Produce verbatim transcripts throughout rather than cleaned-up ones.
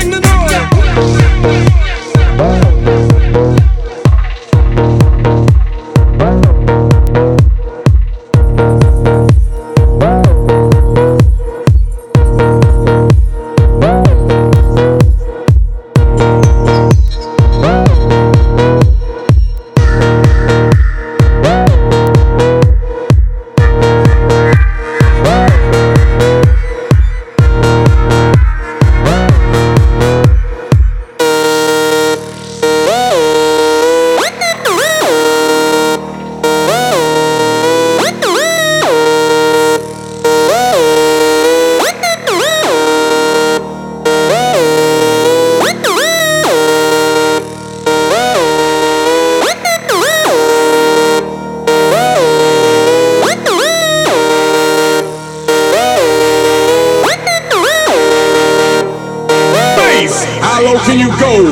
Bring the noise. How low can you go?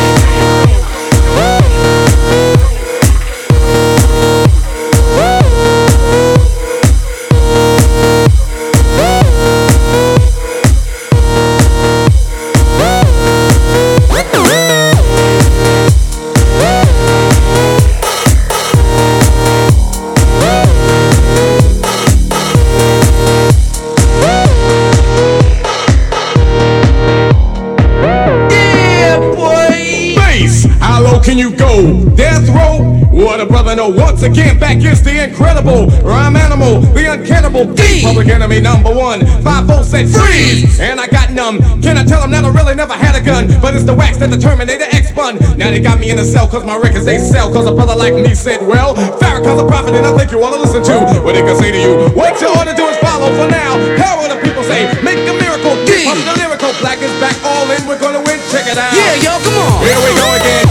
How low can you go? Death row? What a brother know. Once again, back is the incredible rhyme animal, the uncannibal D. Public enemy number one. Five volts said freeze, and I got numb. Can I tell them that I really never had a gun? But it's the wax that the Terminator X spun. Now they got me in a cell cause my records they sell. Cause a brother like me said, well, Farrakhan's a prophet and I think you wanna listen to what they can say to you. What you ought to do is follow for now. How will the people say? Make a miracle. D. Pump the lyrical. Black is back all in. We're gonna win. Check it out. Yeah, yo, come on. Here we go again.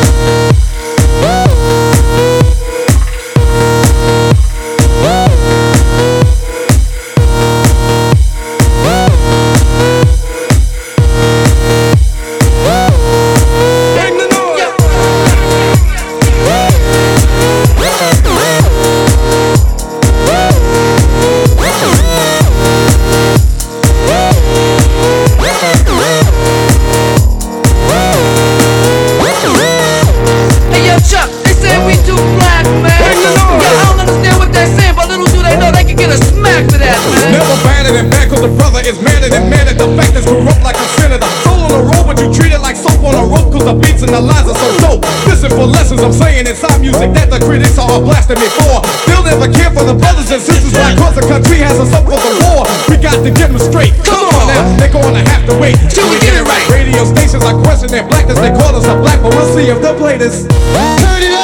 The brother is madder than mad at the fact that's corrupt like a senator. Soul on a roll, but you treat it like soap on a rope. Cause the beats and the lines are so dope. Listen for lessons I'm saying inside music that the critics are all blasting me for. They'll never care for the brothers and sisters like cause the country has us up for the war. We got to get them straight. Come on now, they're gonna have to wait till we get it right. Radio stations are questioning their blackness. They call us a black, but we'll see if they'll play this. Turn it up.